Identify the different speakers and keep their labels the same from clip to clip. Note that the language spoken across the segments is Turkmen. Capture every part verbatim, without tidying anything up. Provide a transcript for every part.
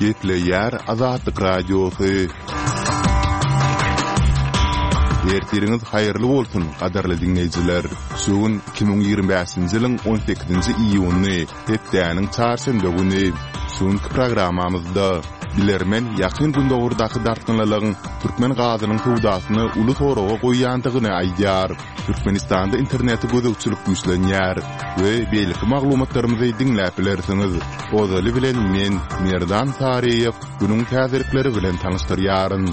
Speaker 1: Gepleyer Azatlyk Radiosu. Ertiriniz hayırlı bolsun, qadarly dinleyijiler. Şuň iki bin ýygrimi beşinji ýylyň on sekizinji iýuny, hepdäniň çarşamba güni şuňky programmamyzda bilermen ýakyn günde urdaky dartynlalygyň türkmen gazynyň tuwdasyny uly toraga goýýandygyny aýdýar. Türkmenistanda interneti gözükçülük güýçlenýär we beýleki maglumatlarymyzy dinläp bilersiňiz. Ozaly bilen men Merdan Tariýew günüň täzirikleri bilen tanyşdyrýaryn.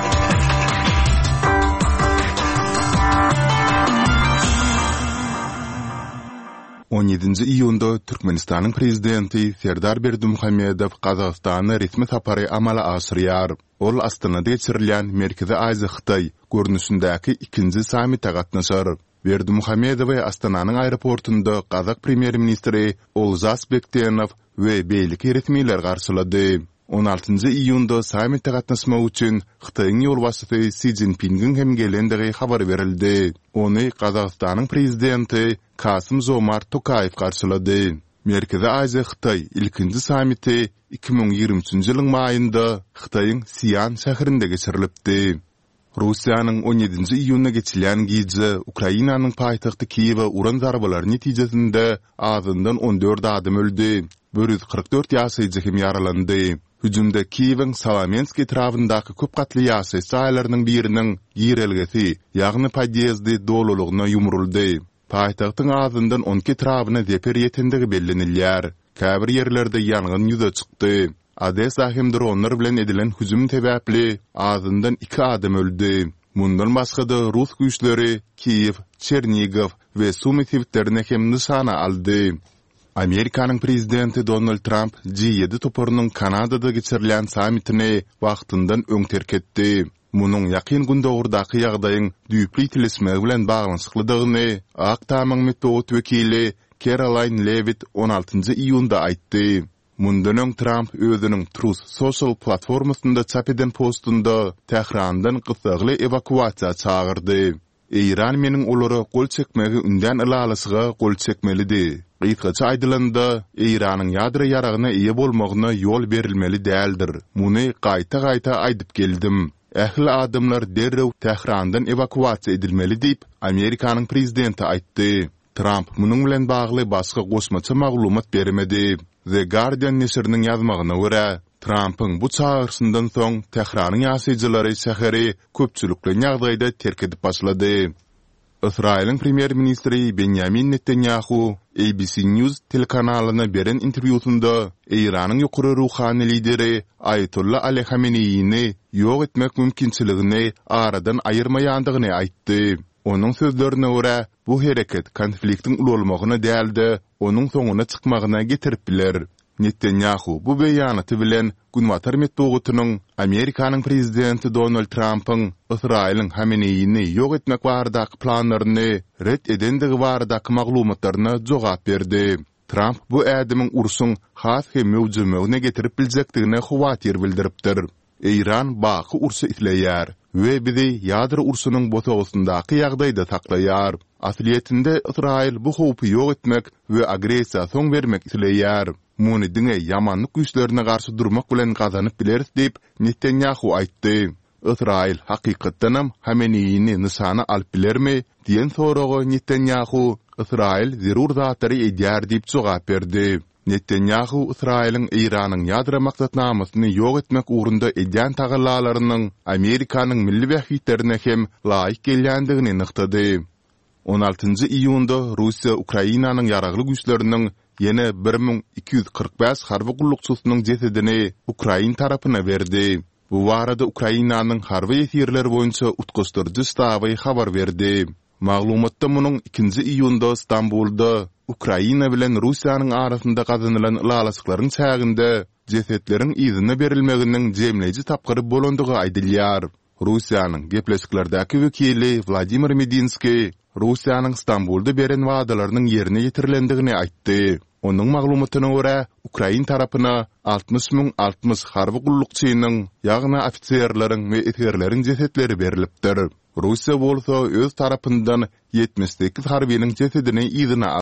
Speaker 1: on ýedinji iýunda Türkmenistanyň prezidenti Serdar Berdimuhammedow Gazagystana resmi sapary amala aşyrýar. Ol Astanada geçirilýän Merkezi Aziýa Hytaý görnüşindäki ikinji sammitde gatnaşar. Berdimuhammedow Astananyň aeroportunda Gazak premier ministri Olzas Bekdenow we beýleki resmiler garşylady. on altynjy iýunda sammitde gatnaşmak üçin Hytaýyň ýolbaşçysy Xi Jinping'iň hem gelendigi habar berildi. Ony Gazagystanyň prezidenti Kasym-Jomart Tokaýew garşylady. Merkezi Aziýa Hytaý ilkinji sammiti iki bin ýygrimi-üçinji ýylyň maýynda Hytaýyň Sian şäherinde geçirilipdi. Russiýanyň on ýedinji iýunda geçirilýän gije Ukrainanyň paýtagty Kiýewe uran zarbalary netijesinde azyndan on dört adam öldü. bir yüz kırk dört ýaşaýjy hem ýaralandy. Hüjümde Kiýewiň Salamensk etrafyndaky köp gatly ýaşaýy saýlarynyň biriniň ýerelgesi, ýagny podýezdi dolulugyna ýumruldy. Paýtagtyň azyndan on iki etrabyna zeper ýetendigi bellenilýär. Käbir ýerlerde ýangyn ýüze çykdy. Odessa hem dronlar bilen edilen hüjüm sebäpli azyndan iki adam öldü. Mundan başga-da Rus güýçleri Kiýew, Çernigow we Sumy sewitlerine hem nişana aldy. Amerikanyň prezidenti Donald Trump G ýedi toparynyň Kanadada geçirilýän sammitini wagtyndan öň terk etdi. Munyň ýakyn günde urdaky ýagdaýyň düýpli itilisme bilen baglanyşyklydygyny Ak Tamyň metbuat wekili Caroline Levitt on altynjy iýunda aýtdy. Mundan öň Trump özüniň Truth Social platformasynda çap eden postunda Tehrandan gysagly evakuasiýa çağırdy. İran meniň olary gol çekmegi ünden ılalysyga gol çekmelidi. Gysgaça aýdylanda, Iranyň ýadro ýaragyna eýe bolmagyna ýol berilmeli däldir. Muny gaýta-gaýta aýdyp geldim. Ähli adamlar derrew Tehrandan evakuasiýa edilmeli diýip Amerikanyň prezidenti aýtdy. Trump munyň bilen bagly başga goşmaça maglumat bermedi. The Guardian nesiriniň ýazmagyna görä, Trump'ın bu çağrısından soň Tehranyň ýaşaýjylary şäheri köpçülikli ýagdaýda terk edip başlady. Israýlyň premier ministri Benjamin Netanyahu A B C News telekanalyna beren interwýusunda Iranyň ýokary ruhany lideri Ayatollah Ali Khamenei'ni ýok etmek mümkinçiligini aradan aýyrmaýandygyny aýtdy. Onun sözlerine görä, bu hereket konfliktin ululmagyna däldi, onun soňuna çykmagyna getirip biler. Netanyahu bu beýanaty bilen Günwatar metbuatynyň Amerikanyň prezidenti Donald Trump'yň Israýlyň Khamenei'ni ýok etmek baradaky planlaryny ret edendigi baradaky maglumatlaryna jogap berdi. Trump bu ädimiň ursuň has hem mewjudlygyna getirip biljekdigine howatyr bildiripdir. Iran baky ursu itleýär we bizi ýadro ursunyň botagysyndaky ýagdaýda saklaýar. Asliýetinde Israýil bu howpy ýok etmek we agresiýa soň bermek itleýär. Muny diňe ýamanlyk güýçlerine garşy durmak bilen gazanyp bileris diýip Netanyahu aýtdy. Israýil hakykatdanam Khamenei'ni nişana alyp bilermi diýen soraga Netanyahu Israýil zerur zatlary edýär diýip jogap berdi. Netanyahu Israýlyň Iranyň ýadro maksatnamasyny ýok etmek ugrunda edýän tagallalarynyň Amerikanyň milli wähitlerine hem laýyk gelýändigini nyktady. on altynjy iýunda Russiýa Ukrainanyň ýaragly güýçleriniň ýene bir bin iki ýüz kırk beş harby gullukçysynyň jesedini Ukrain tarapyna berdi. Bu barada Ukrainanyň harby ýetirleri boýunça utgaşdyrjy ştaby habar berdi. Maglumatda munyň ikinji iýunda Istanbulda Ukraina bilen Russiýanyň arasynda gazanylan ılalysyklaryň çäginde jesetleriň izine berilmeginiň jemleýiji tapgyry bolandygy aýdylýar. Russiýanyň gepleşiklerdeäki wekili Vladimir Medinski Russiýanyň Istanbulda beren wagdalarynyň ýerine ýetirilendigini aýtdy. Onuň maglumatyna görä, Ukrain tarapyna altmış min altmış harby gullukçynyň, ýagny ofitserleriň we eterleriň jesetleri berilipdir. Russiýa bolsa öz tarapyndan yetmiş sekiz harbynyň jesedini izine